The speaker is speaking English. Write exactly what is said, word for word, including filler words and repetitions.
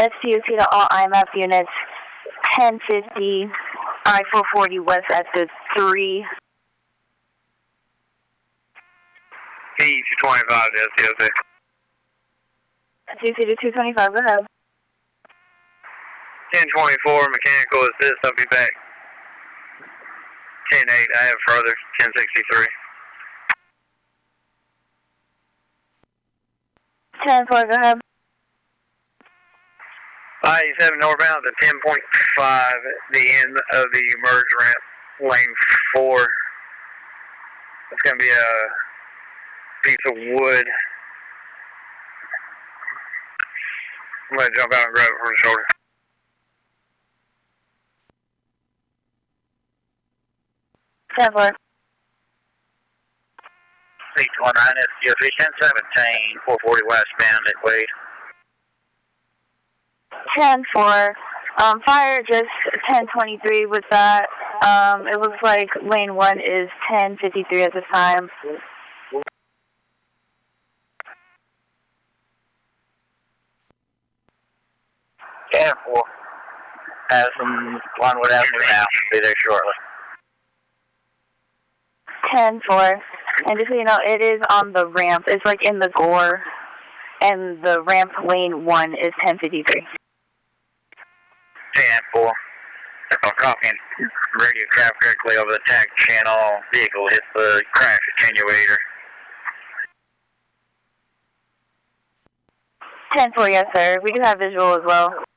S T O T to all I M F units, ten fifty, I four forty west at the three. P two twenty-five to S T O T. two C to two twenty-five, go ahead. ten twenty-four, mechanical assist, I'll be back. ten eight, I have further, ten sixty-three. ten four, go ahead. I eighty-seven northbound to ten point five, the end of the merge ramp, lane four. It's going to be a piece of wood. I'm going to jump out and grab it from the shoulder. ten four. C twenty-nine, S T O T, ten seventeen, four forty westbound at Wade. ten four. Um, fire just ten twenty-three with that. Um, it looks like lane one is ten fifty-three at this time. ten four. Has some Glenwood Avenue now. Be there shortly. ten four. And just so you know, it is on the ramp. It's like in the gore. And the ramp lane one is ten fifty-three. ten four. I'm talking radio traffic directly over the tax channel. Vehicle hits the crash attenuator. ten four, yes, sir. We do have visual as well.